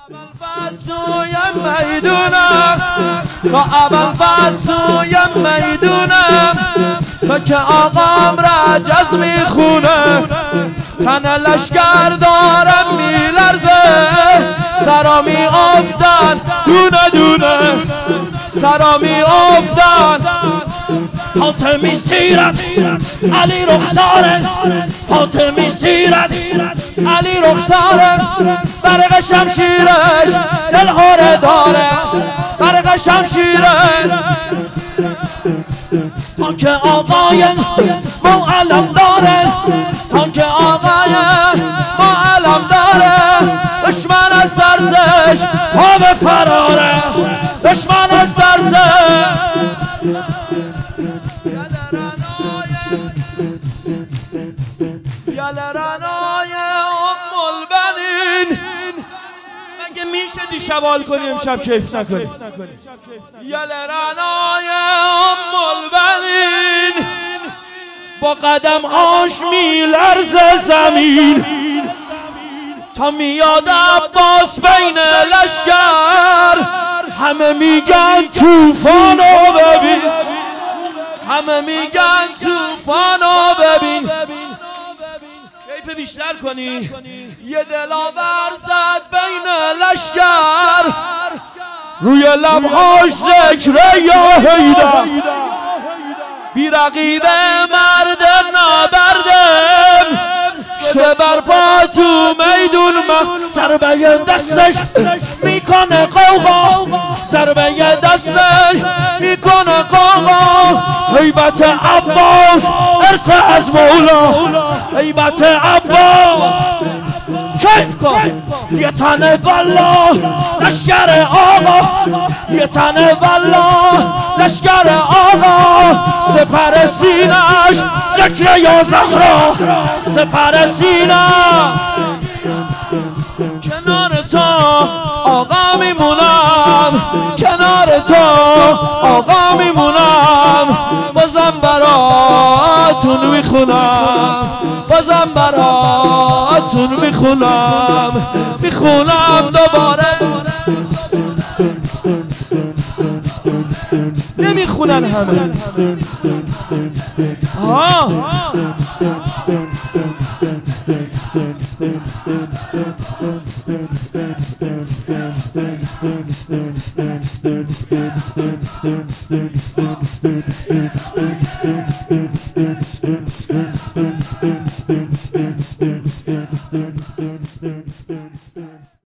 تا ابوالفضل توی میدونم تا که آقام رجز میخونه تن لشکر دارم میلرزه سرا میافتن دونه دونه سرا میافتن فاطمی سیرت علی رخساره فاطمی سیرت علی رخساره برق شمشیرش دلهوره داره برق شمشیرش تا که آقای ما علم داره تا که آقای ما علم داره دشمن از ورزش پا به فراره دشمن از ورزش یلرنای ام البنین مگه میشه دیشب کنی امشب کیف نکنی یلرنای ام البنین با قدم هاش میلرزه زمین تا میاد عباس بین لشکر همه میگن طوفانو ببین همه میگن طوفانو ببین کیف بیشتر کنی یه دلاور زد بین لشکر روی لبهاش ذکر یا حیدر بی رقیب مرد نبردم شبر پا تو میدون ضربه دستش میکنه قوقا ضربه دستش میکنه قوقا هیبت عباس ارث از مولا هیبت عباس کیف کن یه تن والله لشکر آقا یه تن والله لشکر آقا سپر سینش ذکر یا زهرا سپر سینه کنار تو آقا میمونم کنار تو آقا میمونم بازم براتون میخونم بازم براتون میخونم دوباره نمیخونن همه